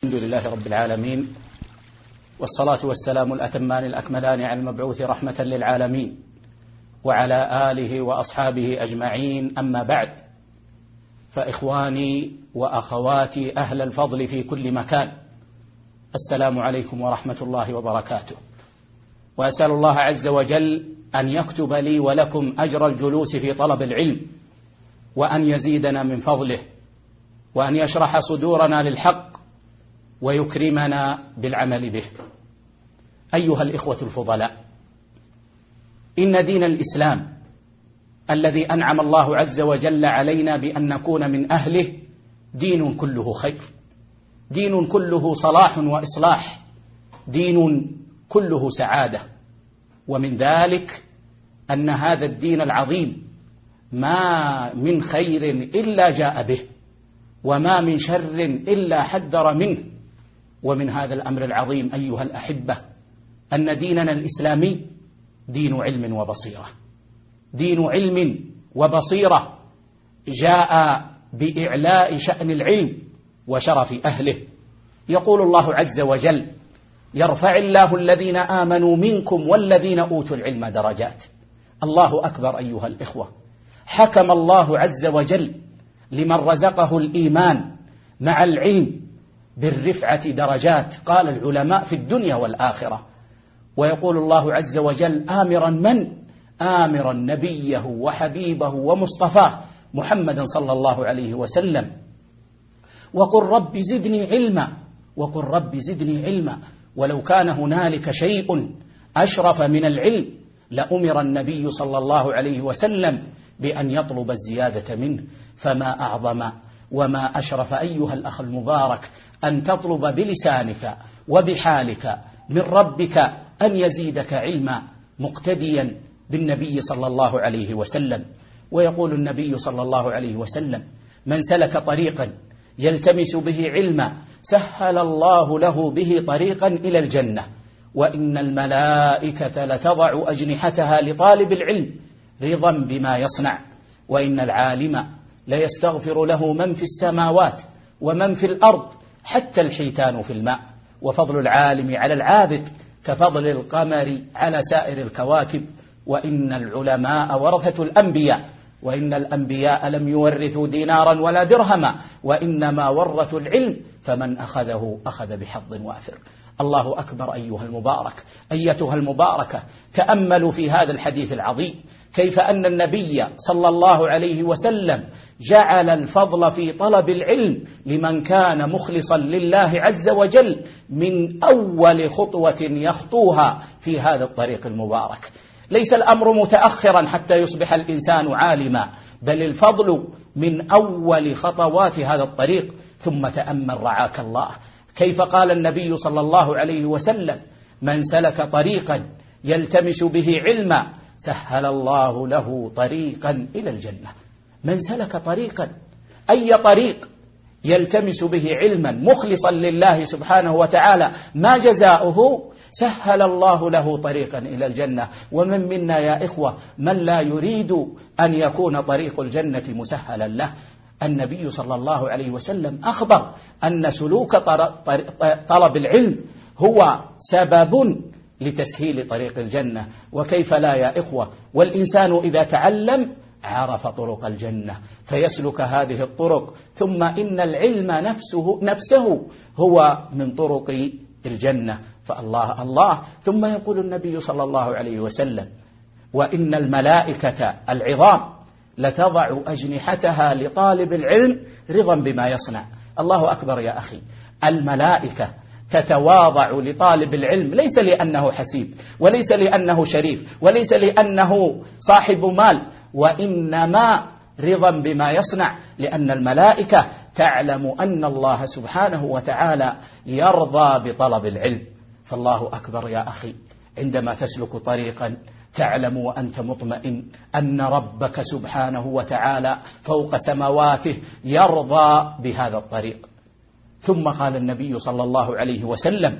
الحمد لله رب العالمين، والصلاة والسلام الأتمان الأكملان على المبعوث رحمة للعالمين وعلى آله وأصحابه أجمعين. أما بعد، فإخواني وأخواتي أهل الفضل في كل مكان، السلام عليكم ورحمة الله وبركاته. وأسأل الله عز وجل أن يكتب لي ولكم أجر الجلوس في طلب العلم، وأن يزيدنا من فضله، وأن يشرح صدورنا للحق، ويكرمنا بالعمل به. أيها الإخوة الفضلاء، إن دين الإسلام الذي أنعم الله عز وجل علينا بأن نكون من أهله دين كله خير، دين كله صلاح وإصلاح، دين كله سعادة. ومن ذلك أن هذا الدين العظيم ما من خير إلا جاء به، وما من شر إلا حذر منه. ومن هذا الأمر العظيم أيها الأحبة أن ديننا الإسلامي دين علم وبصيرة، دين علم وبصيرة، جاء بإعلاء شأن العلم وشرف أهله. يقول الله عز وجل: يرفع الله الذين آمنوا منكم والذين أوتوا العلم درجات. الله أكبر أيها الإخوة. حكم الله عز وجل لمن رزقه الإيمان مع العلم بالرفعة درجات، قال العلماء في الدنيا والآخرة. ويقول الله عز وجل آمرا نبيه وحبيبه ومصطفاه محمدا صلى الله عليه وسلم: وقل رب زدني علما، وقل رب زدني علما. ولو كان هنالك شيء أشرف من العلم لأمر النبي صلى الله عليه وسلم بأن يطلب الزيادة منه. فما أعظم وما أشرف أيها الأخ المبارك أن تطلب بلسانك وبحالك من ربك أن يزيدك علما، مقتديا بالنبي صلى الله عليه وسلم. ويقول النبي صلى الله عليه وسلم: من سلك طريقا يلتمس به علما سهل الله له به طريقا إلى الجنة، وإن الملائكة لتضع أجنحتها لطالب العلم رضا بما يصنع، وإن العالم ليستغفر له من في السماوات ومن في الأرض حتى الحيتان في الماء. وفضل العالم على العابد كفضل القمر على سائر الكواكب. وإن العلماء ورثة الأنبياء، وإن الأنبياء لم يورثوا دينارا ولا درهما، وإنما ورثوا العلم، فمن أخذه أخذ بحظ وافر. الله أكبر أيها المبارك، أيتها المباركة. تأملوا في هذا الحديث العظيم كيف أن النبي صلى الله عليه وسلم جعل الفضل في طلب العلم لمن كان مخلصا لله عز وجل من أول خطوة يخطوها في هذا الطريق المبارك. ليس الأمر متأخرا حتى يصبح الإنسان عالما، بل الفضل من أول خطوات هذا الطريق. ثم تأمل رعاك الله كيف قال النبي صلى الله عليه وسلم: من سلك طريقا يلتمس به علما سهل الله له طريقا إلى الجنة. من سلك طريقا، أي طريق يلتمس به علما مخلصا لله سبحانه وتعالى، ما جزاؤه؟ سهل الله له طريقا إلى الجنة. ومن منا يا إخوة من لا يريد أن يكون طريق الجنة مسهلا له؟ النبي صلى الله عليه وسلم أخبر أن سلوك طلب العلم هو سبب لتسهيل طريق الجنة. وكيف لا يا إخوة؟ والإنسان إذا تعلم عرف طرق الجنة فيسلك هذه الطرق، ثم إن العلم نفسه هو من طرق الجنة. فالله الله. ثم يقول النبي صلى الله عليه وسلم: وإن الملائكة العظام لتضع أجنحتها لطالب العلم رضا بما يصنع. الله أكبر يا أخي. الملائكة تتواضع لطالب العلم، ليس لأنه حسيب، وليس لأنه شريف، وليس لأنه صاحب مال، وإنما رضا بما يصنع، لأن الملائكة تعلم أن الله سبحانه وتعالى يرضى بطلب العلم. فالله أكبر يا أخي. عندما تسلك طريقا تعلم وأنت مطمئن أن ربك سبحانه وتعالى فوق سماواته يرضى بهذا الطريق. ثم قال النبي صلى الله عليه وسلم: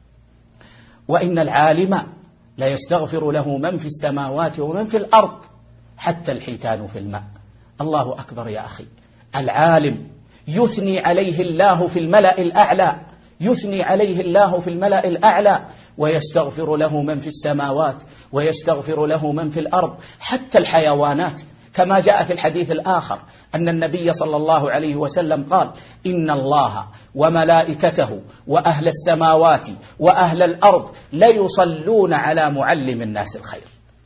وإن العالم لا يستغفر له من في السماوات ومن في الأرض حتى الحيتان في الماء. الله أكبر يا أخي. العالم يثني عليه الله في الملأ الأعلى يثني عليه الله في الملأ الأعلى، ويستغفر له من في السماوات ويستغفر له من في الأرض، حتى الحيوانات، كما جاء في الحديث الآخر أن النبي صلى الله عليه وسلم قال: إن الله وملائكته وأهل السماوات وأهل الأرض ليصلون على معلم الناس الخير.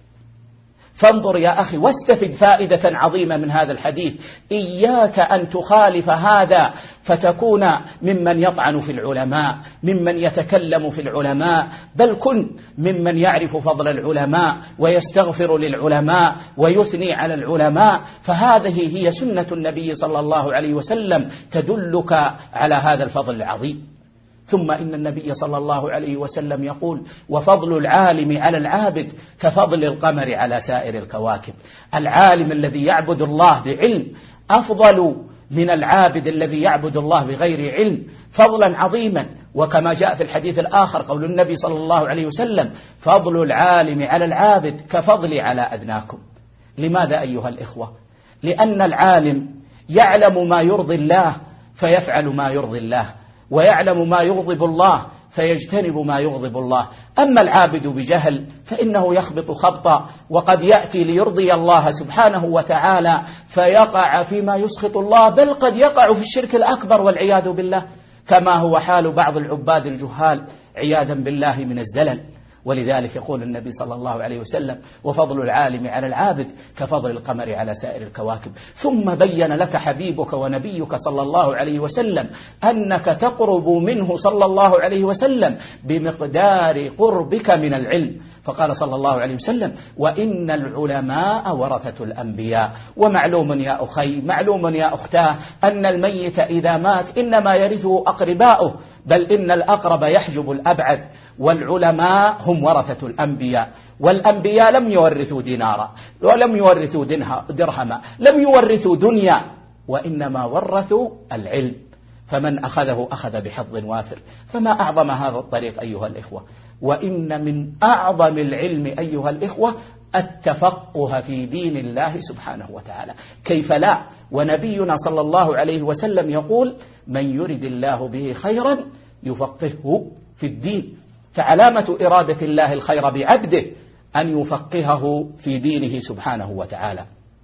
فانظر يا أخي واستفد فائدة عظيمة من هذا الحديث. إياك أن تخالف هذا فتكون ممن يطعن في العلماء، ممن يتكلم في العلماء، بل كن ممن يعرف فضل العلماء ويستغفر للعلماء ويثني على العلماء، فهذه هي سنة النبي صلى الله عليه وسلم تدلك على هذا الفضل العظيم. ثم إن النبي صلى الله عليه وسلم يقول: وفضل العالم على العابد كفضل القمر على سائر الكواكب. العالم الذي يعبد الله بعلم أفضل من العابد الذي يعبد الله بغير علم فضلا عظيما. وكما جاء في الحديث الآخر قول النبي صلى الله عليه وسلم: فضل العالم على العابد كفضلي على أدناكم. لماذا أيها الإخوة؟ لأن العالم يعلم ما يرضي الله فيفعل ما يرضي الله، ويعلم ما يغضب الله فيجتنب ما يغضب الله. أما العابد بجهل فإنه يخبط خبطا، وقد يأتي ليرضي الله سبحانه وتعالى فيقع فيما يسخط الله، بل قد يقع في الشرك الأكبر والعياذ بالله، كما هو حال بعض العباد الجهال عياذا بالله من الزلل. ولذلك يقول النبي صلى الله عليه وسلم: وفضل العالم على العابد كفضل القمر على سائر الكواكب. ثم بين لك حبيبك ونبيك صلى الله عليه وسلم أنك تقرب منه صلى الله عليه وسلم بمقدار قربك من العلم، فقال صلى الله عليه وسلم: وإن العلماء ورثة الأنبياء. ومعلوم يا أخي، معلوم يا أختاه، أن الميت إذا مات إنما يرثه أقرباؤه، بل إن الأقرب يحجب الأبعد، والعلماء هم ورثة الأنبياء. والأنبياء لم يورثوا دينارا ولم يورثوا درهما، لم يورثوا دنيا، وإنما ورثوا العلم، فمن أخذه أخذ بحظ وافر. فما أعظم هذا الطريق أيها الإخوة. وإن من أعظم العلم أيها الإخوة التفقه في دين الله سبحانه وتعالى، كيف لا؟ ونبينا صلى الله عليه وسلم يقول: من يرد الله به خيرا يفقهه في الدين. فعلامة إرادة الله الخير بعبده أن يفقهه في دينه سبحانه وتعالى.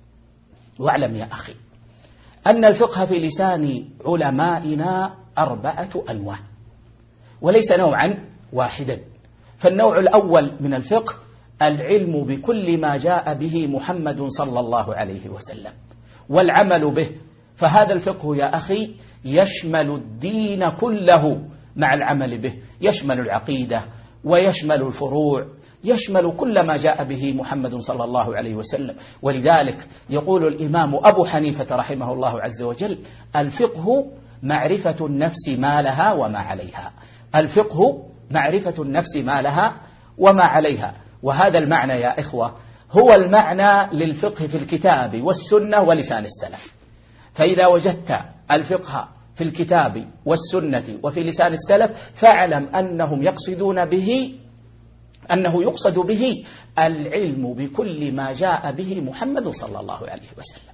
واعلم يا أخي أن الفقه في لسان علمائنا 4 أنواع، وليس نوعا واحدا. فالنوع الأول من الفقه العلم بكل ما جاء به محمد صلى الله عليه وسلم والعمل به. فهذا الفقه يا أخي يشمل الدين كله مع العمل به، يشمل العقيدة ويشمل الفروع، يشمل كل ما جاء به محمد صلى الله عليه وسلم. ولذلك يقول الإمام أبو حنيفة رحمه الله عز وجل: الفقه معرفة النفس ما لها وما عليها. الفقه معرفة النفس ما لها وما عليها. وهذا المعنى يا إخوة هو المعنى للفقه في الكتاب والسنة ولسان السلف. فإذا وجدت الفقه في الكتاب والسنة وفي لسان السلف فاعلم أنهم يقصدون به، أنه يقصد به العلم بكل ما جاء به محمد صلى الله عليه وسلم.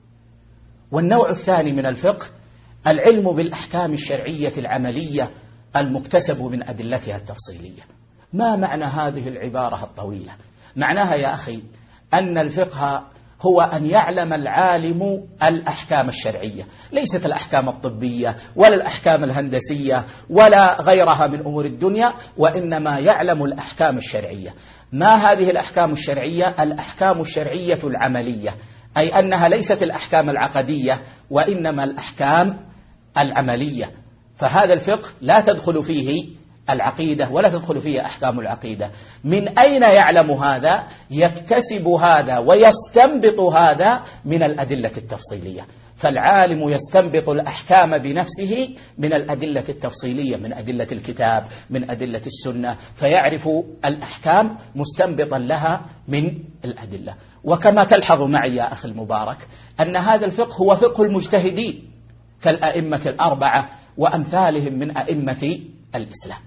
والنوع الثاني من الفقه العلم بالأحكام الشرعية العملية المكتسب من أدلتها التفصيلية. ما معنى هذه العبارة الطويلة؟ معناها يا أخي أن الفقه هو أن يعلم العالم الأحكام الشرعية، ليست الأحكام الطبية ولا الأحكام الهندسية ولا غيرها من أمور الدنيا، وإنما يعلم الأحكام الشرعية. ما هذه الأحكام الشرعية؟ الأحكام الشرعية العملية، أي أنها ليست الأحكام العقدية وإنما الأحكام العملية. فهذا الفقه لا تدخل فيه العقيدة ولا تدخل فيه أحكام العقيدة. من أين يعلم هذا؟ يكتسب هذا ويستنبط هذا من الأدلة التفصيلية. فالعالم يستنبط الأحكام بنفسه من الأدلة التفصيلية، من أدلة الكتاب، من أدلة السنة، فيعرف الأحكام مستنبطا لها من الأدلة. وكما تلحظ معي يا أخي المبارك أن هذا الفقه هو فقه المجتهدين كالأئمة 4 وأمثالهم من أئمة الإسلام.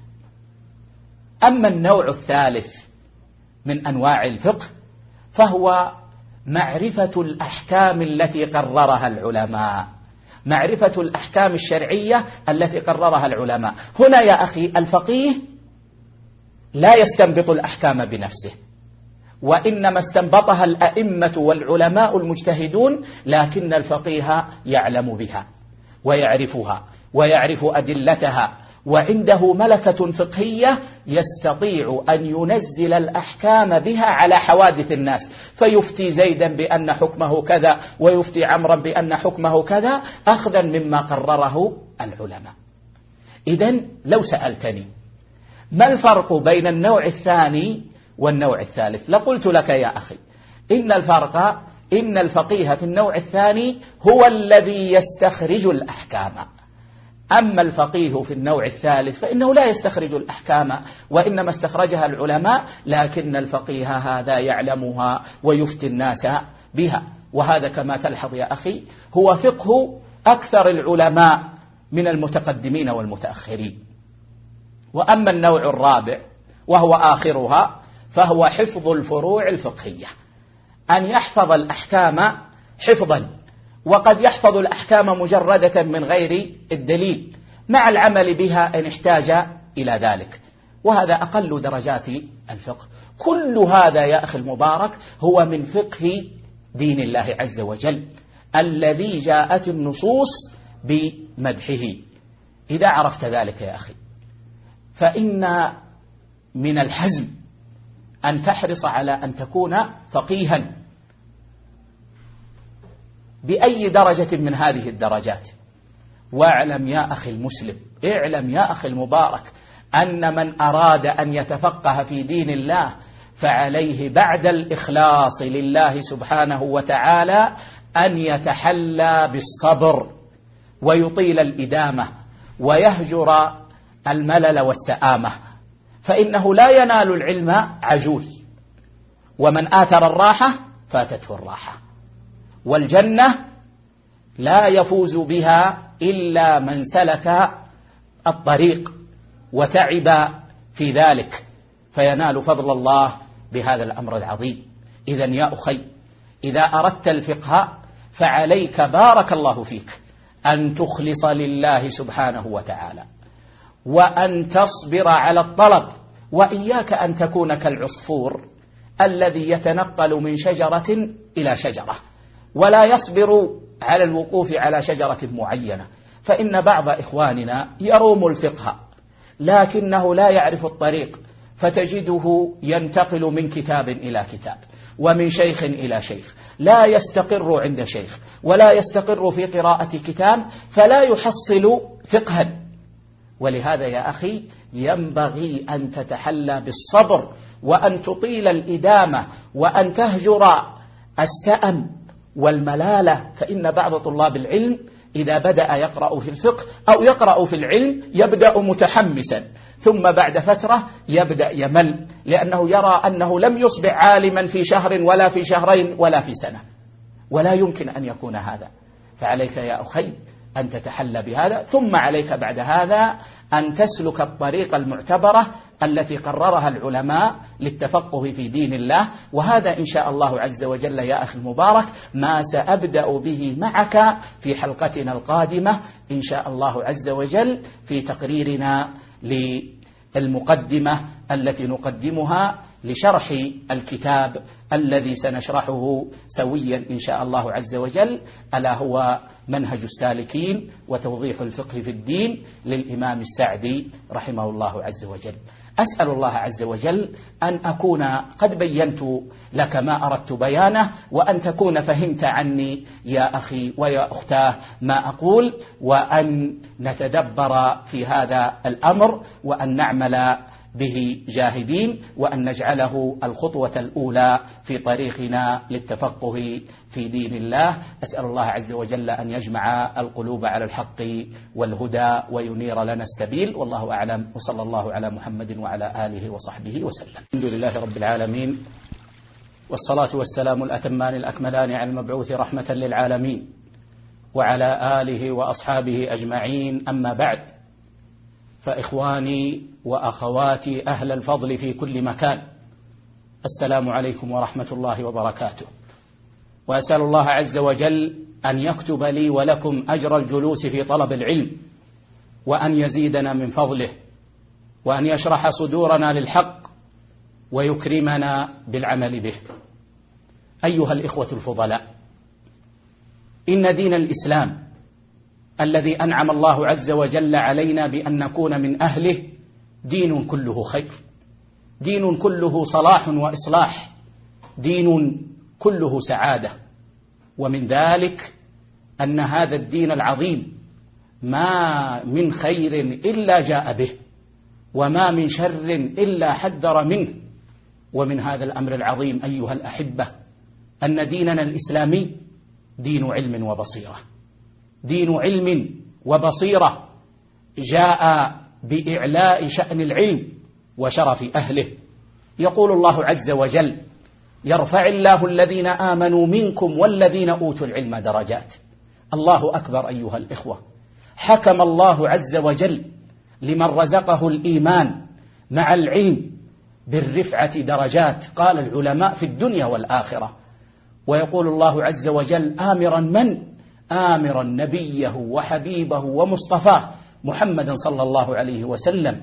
أما النوع الثالث من أنواع الفقه فهو معرفة الأحكام التي قررها العلماء معرفة الأحكام الشرعية التي قررها العلماء. هنا يا أخي الفقيه لا يستنبط الأحكام بنفسه، وإنما استنبطها الأئمة والعلماء المجتهدون، لكن الفقيه يعلم بها ويعرفها ويعرف أدلتها، وعنده ملكة فقهية يستطيع أن ينزل الأحكام بها على حوادث الناس، فيفتي زيدا بأن حكمه كذا ويفتي عمرا بأن حكمه كذا، أخذا مما قرره العلماء. إذن لو سألتني ما الفرق بين النوع الثاني والنوع الثالث، لقلت لك يا أخي إن الفقيه في النوع الثاني هو الذي يستخرج الأحكام، أما الفقيه في النوع الثالث فإنه لا يستخرج الأحكام، وإنما استخرجها العلماء، لكن الفقيه هذا يعلمها ويفتي الناس بها. وهذا كما تلحظ يا أخي هو فقه أكثر العلماء من المتقدمين والمتأخرين. وأما النوع الرابع وهو آخرها فهو حفظ الفروع الفقهية، أن يحفظ الأحكام حفظا، وقد يحفظ الأحكام مجردة من غير الدليل مع العمل بها إن احتاج إلى ذلك، وهذا أقل درجات الفقه. كل هذا يا أخي المبارك هو من فقه دين الله عز وجل الذي جاءت النصوص بمدحه. إذا عرفت ذلك يا أخي فإن من الحزم أن تحرص على أن تكون فقيها بأي درجة من هذه الدرجات. واعلم يا أخي المسلم، اعلم يا أخي المبارك، أن من أراد أن يتفقه في دين الله فعليه بعد الإخلاص لله سبحانه وتعالى أن يتحلى بالصبر ويطيل الإدامة ويهجر الملل والسآمة، فإنه لا ينال العلم عجول، ومن آثر الراحة فاتته الراحة، والجنة لا يفوز بها إلا من سلك الطريق وتعب في ذلك فينال فضل الله بهذا الأمر العظيم. إذن يا أخي إذا أردت الفقه فعليك بارك الله فيك أن تخلص لله سبحانه وتعالى، وأن تصبر على الطلب، وإياك أن تكون كالعصفور الذي يتنقل من شجرة إلى شجرة ولا يصبر على الوقوف على شجرة معينة. فإن بعض إخواننا يروم الفقه لكنه لا يعرف الطريق، فتجده ينتقل من كتاب إلى كتاب ومن شيخ إلى شيخ، لا يستقر عند شيخ ولا يستقر في قراءة كتاب، فلا يحصل فقها. ولهذا يا أخي ينبغي أن تتحلى بالصبر، وأن تطيل الإدامة، وأن تهجر السأم والملالة. فإن بعض طلاب العلم إذا بدأ يقرأ في الفقه أو يقرأ في العلم يبدأ متحمسا، ثم بعد فترة يبدأ يمل، لأنه يرى أنه لم يصبح عالما في شهر ولا في شهرين ولا في سنة، ولا يمكن أن يكون هذا. فعليك يا أخي أن تتحلى بهذا، ثم عليك بعد هذا أن تسلك الطريقة المعتبرة التي قررها العلماء للتفقه في دين الله. وهذا إن شاء الله عز وجل يا أخي المبارك ما سأبدأ به معك في حلقتنا القادمة إن شاء الله عز وجل في تقريرنا للمقدمة التي نقدمها لشرح الكتاب الذي سنشرحه سويا إن شاء الله عز وجل، ألا هو منهج السالكين وتوضيح الفقه في الدين للإمام السعدي رحمه الله عز وجل. أسأل الله عز وجل أن أكون قد بينت لك ما أردت بيانه، وأن تكون فهمت عني يا أخي ويا أختاه ما أقول، وأن نتدبر في هذا الأمر، وأن نعمل به جاهدين، وأن نجعله الخطوة الأولى في طريقنا للتفقه في دين الله. أسأل الله عز وجل أن يجمع القلوب على الحق والهدى وينير لنا السبيل، والله أعلم، وصلى الله على محمد وعلى آله وصحبه وسلم. الحمد لله رب العالمين، والصلاة والسلام الأتمان الأكملان على المبعوث رحمة للعالمين وعلى آله وأصحابه أجمعين. أما بعد، فإخواني وأخواتي أهل الفضل في كل مكان، السلام عليكم ورحمة الله وبركاته. وأسأل الله عز وجل أن يكتب لي ولكم أجر الجلوس في طلب العلم، وأن يزيدنا من فضله، وأن يشرح صدورنا للحق ويكرمنا بالعمل به. أيها الإخوة الفضلاء، إن دين الإسلام الذي أنعم الله عز وجل علينا بأن نكون من أهله دين كله خير، دين كله صلاح وإصلاح، دين كله سعادة. ومن ذلك أن هذا الدين العظيم ما من خير إلا جاء به، وما من شر إلا حذر منه. ومن هذا الأمر العظيم أيها الأحبة أن ديننا الإسلامي دين علم وبصيرة، دين علم وبصيرة، جاء بإعلاء شأن العلم وشرف أهله. يقول الله عز وجل: يرفع الله الذين آمنوا منكم والذين أوتوا العلم درجات. الله أكبر أيها الإخوة. حكم الله عز وجل لمن رزقه الإيمان مع العلم بالرفعة درجات، قال العلماء في الدنيا والآخرة. ويقول الله عز وجل آمرا نبيه وحبيبه ومصطفاه محمدا صلى الله عليه وسلم: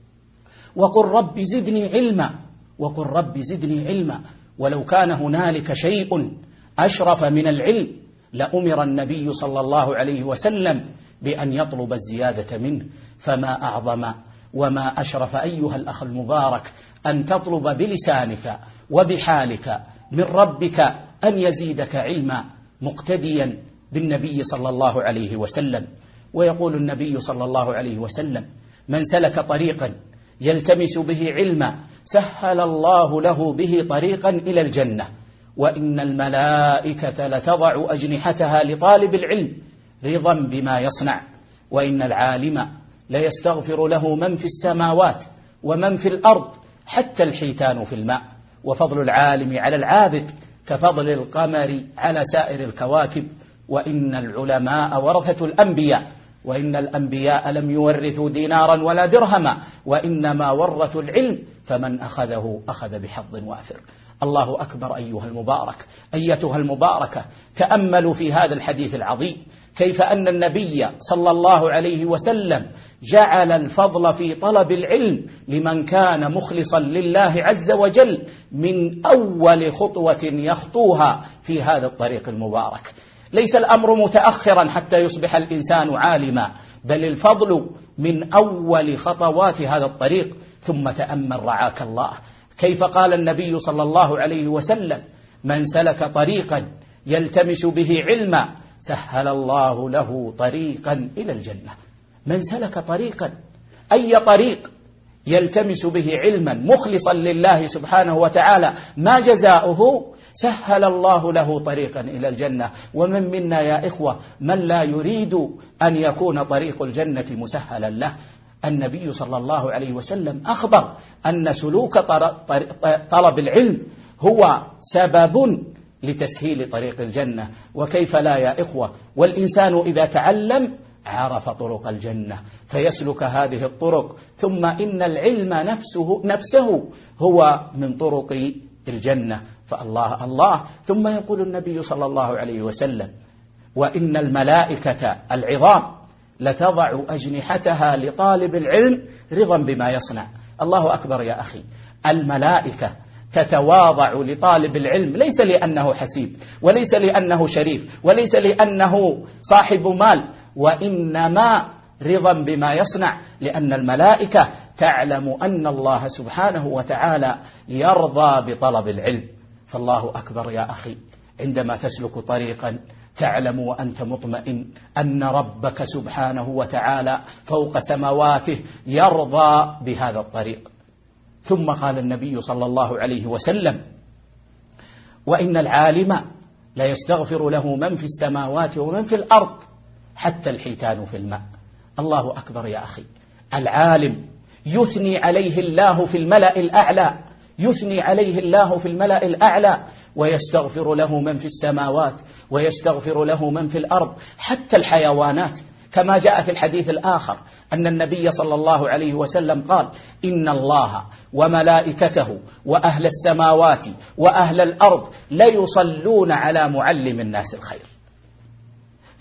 وقل رب زدني علما، وقل رب زدني علما. ولو كان هنالك شيء أشرف من العلم لأمر النبي صلى الله عليه وسلم بأن يطلب الزيادة منه. فما أعظم وما أشرف أيها الأخ المبارك أن تطلب بلسانك وبحالك من ربك أن يزيدك علما، مقتديا بالنبي صلى الله عليه وسلم. ويقول النبي صلى الله عليه وسلم: من سلك طريقا يلتمس به علما سهل الله له به طريقا إلى الجنة، وإن الملائكة لتضع أجنحتها لطالب العلم رضا بما يصنع، وإن العالم ليستغفر له من في السماوات ومن في الأرض حتى الحيتان في الماء. وفضل العالم على العابد كفضل القمر على سائر الكواكب. وإن العلماء ورثة الأنبياء، وإن الأنبياء لم يورثوا دينارا ولا درهما، وإنما ورثوا العلم، فمن أخذه أخذ بحظ وافر. الله أكبر أيها المبارك، أيتها المباركة. تأملوا في هذا الحديث العظيم كيف أن النبي صلى الله عليه وسلم جعل الفضل في طلب العلم لمن كان مخلصا لله عز وجل من أول خطوة يخطوها في هذا الطريق المبارك. ليس الأمر متأخرا حتى يصبح الإنسان عالما، بل الفضل من أول خطوات هذا الطريق. ثم تأمل رعاك الله كيف قال النبي صلى الله عليه وسلم: من سلك طريقا يلتمس به علما سهل الله له طريقا إلى الجنة. من سلك طريقا، أي طريق يلتمس به علما مخلصا لله سبحانه وتعالى، ما جزاؤه؟ سهل الله له طريقا إلى الجنة. ومن منا يا إخوة من لا يريد أن يكون طريق الجنة مسهلا له؟ النبي صلى الله عليه وسلم أخبر أن سلوك طلب العلم هو سبب لتسهيل طريق الجنة. وكيف لا يا إخوة؟ والإنسان إذا تعلم عرف طرق الجنة فيسلك هذه الطرق، ثم إن العلم نفسه هو من طرق الجنة. فالله الله. ثم يقول النبي صلى الله عليه وسلم: وإن الملائكة العظام لتضع أجنحتها لطالب العلم رضا بما يصنع. الله أكبر يا أخي. الملائكة تتواضع لطالب العلم، ليس لأنه حسيب، وليس لأنه شريف، وليس لأنه صاحب مال، وإنما رضا بما يصنع، لأن الملائكة تعلم أن الله سبحانه وتعالى يرضى بطلب العلم. فالله أكبر يا أخي. عندما تسلك طريقا تعلم وأنت مطمئن أن ربك سبحانه وتعالى فوق سماواته يرضى بهذا الطريق. ثم قال النبي صلى الله عليه وسلم: وإن العالم ليستغفر له من في السماوات ومن في الأرض حتى الحيتان في الماء. الله أكبر يا أخي. العالم يثني عليه الله في الملأ الأعلى، يثني عليه الله في الملأ الأعلى، ويستغفر له من في السماوات ويستغفر له من في الأرض حتى الحيوانات، كما جاء في الحديث الآخر أن النبي صلى الله عليه وسلم قال: إن الله وملائكته وأهل السماوات وأهل الأرض ليصلون على معلم الناس الخير.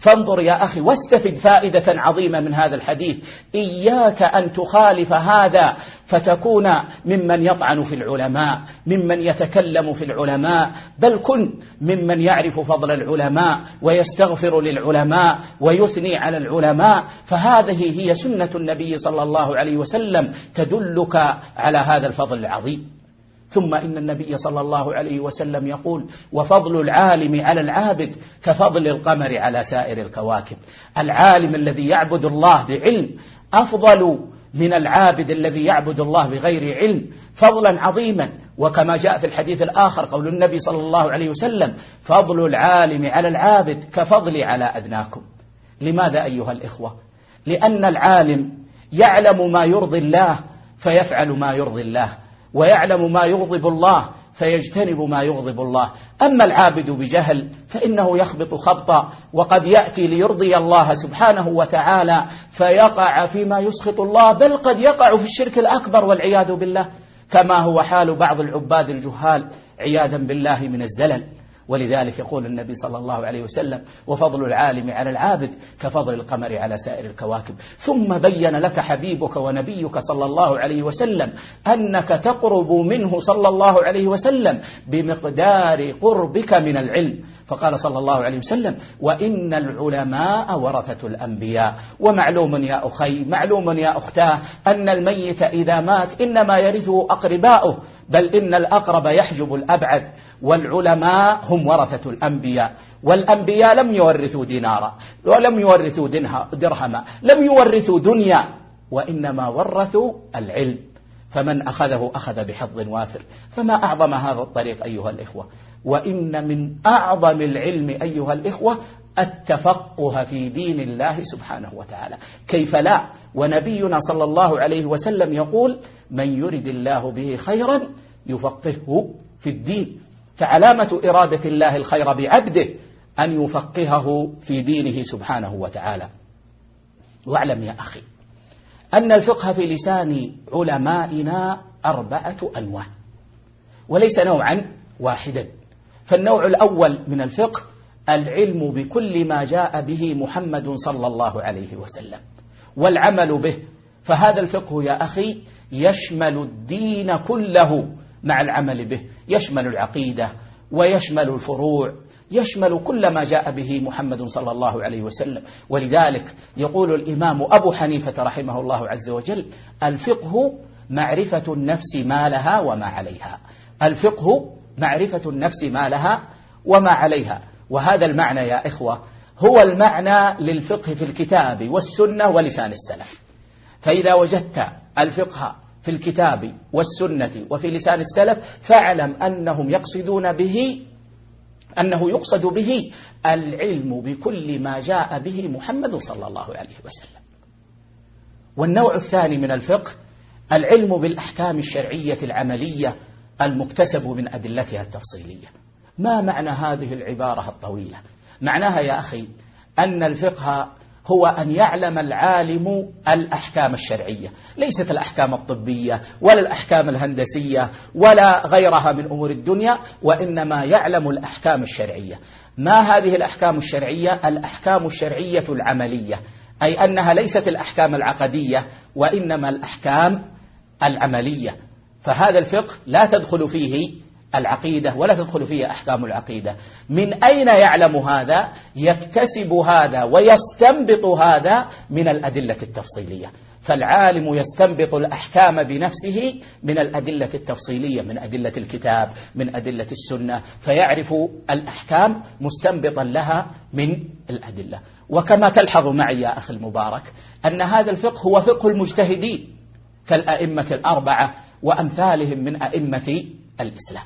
فانظر يا أخي واستفد فائدة عظيمة من هذا الحديث. إياك أن تخالف هذا فتكون ممن يطعن في العلماء، ممن يتكلم في العلماء، بل كن ممن يعرف فضل العلماء ويستغفر للعلماء ويثني على العلماء. فهذه هي سنة النبي صلى الله عليه وسلم تدلك على هذا الفضل العظيم. ثم إن النبي صلى الله عليه وسلم يقول: وفضل العالم على العابد كفضل القمر على سائر الكواكب. العالم الذي يعبد الله بعلم أفضل من العابد الذي يعبد الله بغير علم فضلا عظيما. وكما جاء في الحديث الآخر قول النبي صلى الله عليه وسلم: فضل العالم على العابد كفضلي على أدناكم. لماذا أيها الإخوة؟ لأن العالم يعلم ما يرضي الله فيفعل ما يرضي الله، ويعلم ما يغضب الله فيجتنب ما يغضب الله. أما العابد بجهل فإنه يخبط خبطا، وقد يأتي ليرضي الله سبحانه وتعالى فيقع فيما يسخط الله، بل قد يقع في الشرك الأكبر والعياذ بالله، كما هو حال بعض العباد الجهال عياذا بالله من الزلل. ولذلك يقول النبي صلى الله عليه وسلم: وفضل العالم على العابد كفضل القمر على سائر الكواكب. ثم بين لك حبيبك ونبيك صلى الله عليه وسلم أنك تقرب منه صلى الله عليه وسلم بمقدار قربك من العلم، فقال صلى الله عليه وسلم: وإن العلماء ورثة الأنبياء. ومعلوم يا أخي، معلوم يا أختاه، أن الميت إذا مات إنما يرثه أقرباؤه، بل إن الأقرب يحجب الأبعد، والعلماء هم ورثة الأنبياء. والأنبياء لم يورثوا دينارا ولم يورثوا درهما، لم يورثوا دنيا، وإنما ورثوا العلم، فمن أخذه أخذ بحظ وافر. فما أعظم هذا الطريق أيها الإخوة. وإن من أعظم العلم أيها الإخوة التفقه في دين الله سبحانه وتعالى، كيف لا؟ ونبينا صلى الله عليه وسلم يقول: من يرد الله به خيرا يفقهه في الدين. فعلامة إرادة الله الخير بعبده أن يفقهه في دينه سبحانه وتعالى. واعلم يا أخي أن الفقه في لسان علمائنا 4 أنواع، وليس نوعا واحدا. فالنوع الأول من الفقه العلم بكل ما جاء به محمد صلى الله عليه وسلم والعمل به. فهذا الفقه يا أخي يشمل الدين كله مع العمل به، يشمل العقيدة ويشمل الفروع، يشمل كل ما جاء به محمد صلى الله عليه وسلم. ولذلك يقول الإمام أبو حنيفة رحمه الله عز وجل: الفقه معرفة النفس ما لها وما عليها. الفقه معرفة النفس ما لها وما عليها. وهذا المعنى يا إخوة هو المعنى للفقه في الكتاب والسنة ولسان السلف. فإذا وجدت الفقه في الكتاب والسنة وفي لسان السلف فاعلم أنهم يقصدون به، أنه يقصد به العلم بكل ما جاء به محمد صلى الله عليه وسلم. والنوع الثاني من الفقه العلم بالأحكام الشرعية العملية المكتسب من أدلتها التفصيلية. ما معنى هذه العبارة الطويلة؟ معناها يا أخي أن الفقه هو أن يعلم العالم الأحكام الشرعية، ليست الأحكام الطبية ولا الأحكام الهندسية ولا غيرها من أمور الدنيا، وإنما يعلم الأحكام الشرعية. ما هذه الأحكام الشرعية؟ الأحكام الشرعية العملية، أي أنها ليست الأحكام العقدية وإنما الأحكام العملية. فهذا الفقه لا تدخل فيه العقيدة ولا تدخل فيه أحكام العقيدة. من أين يعلم هذا؟ يكتسب هذا ويستنبط هذا من الأدلة التفصيلية. فالعالم يستنبط الأحكام بنفسه من الأدلة التفصيلية، من أدلة الكتاب، من أدلة السنة، فيعرف الأحكام مستنبطا لها من الأدلة. وكما تلحظ معي يا أخي المبارك أن هذا الفقه هو فقه المجتهدين كالأئمة 4 وأمثالهم من أئمة الإسلام.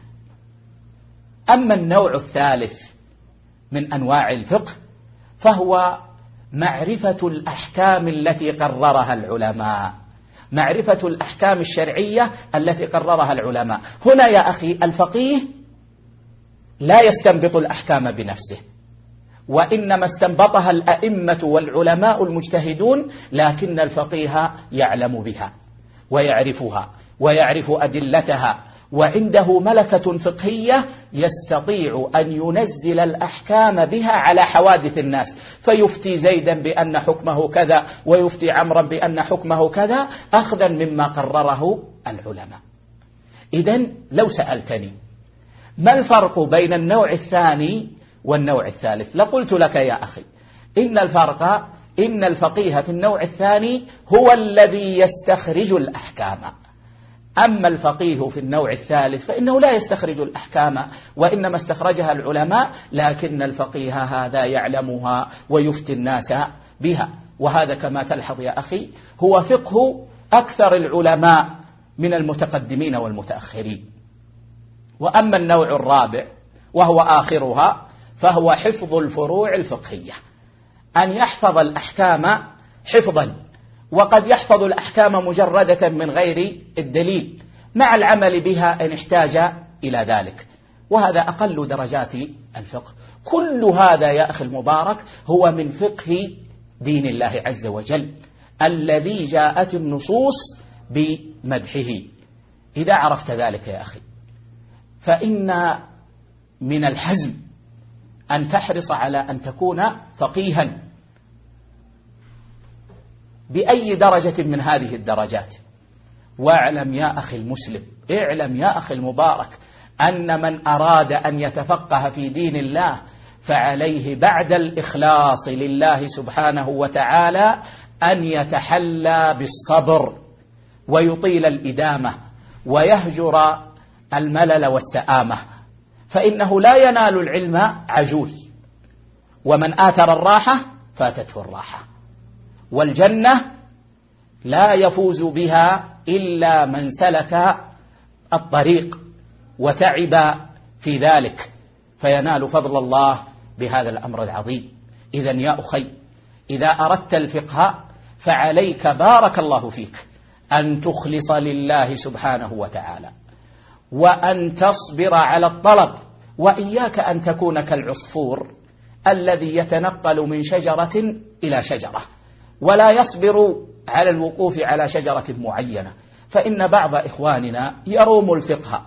أما النوع الثالث من أنواع الفقه فهو معرفة الأحكام التي قررها العلماء، معرفة الأحكام الشرعية التي قررها العلماء. هنا يا أخي الفقيه لا يستنبط الأحكام بنفسه، وإنما استنبطها الأئمة والعلماء المجتهدون، لكن الفقيه يعلم بها ويعرفها ويعرف أدلتها وعنده ملكة فقهية يستطيع أن ينزل الأحكام بها على حوادث الناس، فيفتي زيدا بأن حكمه كذا ويفتي عمرا بأن حكمه كذا أخذا مما قرره العلماء. إذن لو سألتني ما الفرق بين النوع الثاني والنوع الثالث لقلت لك يا أخي إن الفقيه في النوع الثاني هو الذي يستخرج الأحكام، أما الفقيه في النوع الثالث فإنه لا يستخرج الأحكام وإنما استخرجها العلماء، لكن الفقيه هذا يعلمها ويفتي الناس بها. وهذا كما تلحظ يا أخي هو فقه أكثر العلماء من المتقدمين والمتأخرين. وأما النوع الرابع وهو آخرها فهو حفظ الفروع الفقهية، أن يحفظ الأحكام حفظا، وقد يحفظ الأحكام مجردة من غير الدليل مع العمل بها إن احتاج إلى ذلك، وهذا أقل درجات الفقه. كل هذا يا أخي المبارك هو من فقه دين الله عز وجل الذي جاءت النصوص بمدحه. إذا عرفت ذلك يا أخي فإن من الحزم أن تحرص على أن تكون فقيها بأي درجة من هذه الدرجات. واعلم يا أخي المسلم، اعلم يا أخي المبارك أن من أراد أن يتفقه في دين الله فعليه بعد الإخلاص لله سبحانه وتعالى أن يتحلى بالصبر ويطيل الإدامة ويهجر الملل والسآمة، فإنه لا ينال العلم عجول، ومن آثر الراحة فاتته الراحة، والجنة لا يفوز بها إلا من سلك الطريق وتعب في ذلك فينال فضل الله بهذا الأمر العظيم. إذن يا أخي إذا أردت الفقه فعليك بارك الله فيك أن تخلص لله سبحانه وتعالى، وأن تصبر على الطلب، وإياك أن تكون كالعصفور الذي يتنقل من شجرة إلى شجرة ولا يصبر على الوقوف على شجرة معينة. فإن بعض إخواننا يروم الفقه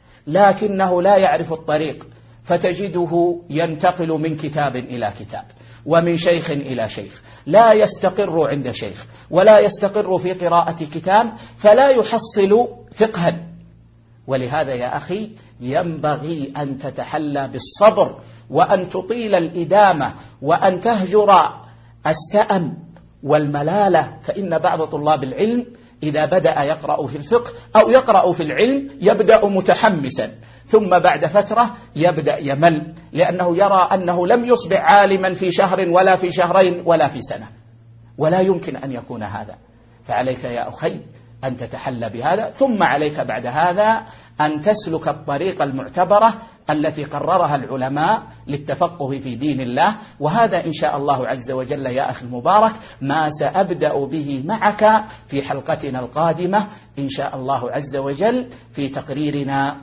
لكنه لا يعرف الطريق، فتجده ينتقل من كتاب إلى كتاب ومن شيخ إلى شيخ، لا يستقر عند شيخ ولا يستقر في قراءة كتاب، فلا يحصل فقها. ولهذا يا أخي ينبغي أن تتحلى بالصبر وأن تطيل الإدامة وأن تهجر السأم والملالة. فإن بعض طلاب العلم إذا بدأ يقرأ في الفقه أو يقرأ في العلم يبدأ متحمسا، ثم بعد فترة يبدأ يمل، لأنه يرى أنه لم يصبح عالما في شهر ولا في شهرين ولا في سنة، ولا يمكن أن يكون هذا. فعليك يا أخي أن تتحلى بهذا، ثم عليك بعد هذا أن تسلك الطريقة المعتبرة التي قررها العلماء للتفقه في دين الله. وهذا إن شاء الله عز وجل يا أخي المبارك ما سأبدأ به معك في حلقتنا القادمة إن شاء الله عز وجل في تقريرنا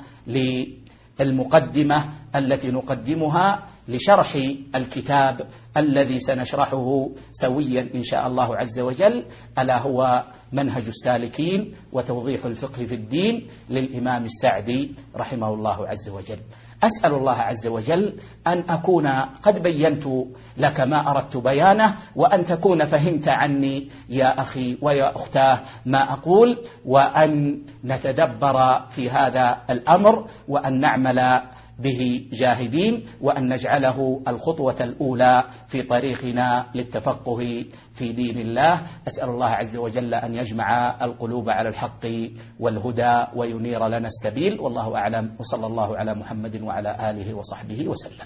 للمقدمة التي نقدمها لشرح الكتاب الذي سنشرحه سويا إن شاء الله عز وجل، ألا هو منهج السالكين وتوضيح الفقه في الدين للإمام السعدي رحمه الله عز وجل. أسأل الله عز وجل أن أكون قد بينت لك ما أردت بيانه، وأن تكون فهمت عني يا أخي ويا أختاه ما أقول، وأن نتدبر في هذا الأمر وأن نعمل به جاهدين، وأن نجعله الخطوة الأولى في طريقنا للتفقه في دين الله. أسأل الله عز وجل أن يجمع القلوب على الحق والهدى وينير لنا السبيل، والله أعلم، وصلى الله على محمد وعلى آله وصحبه وسلم.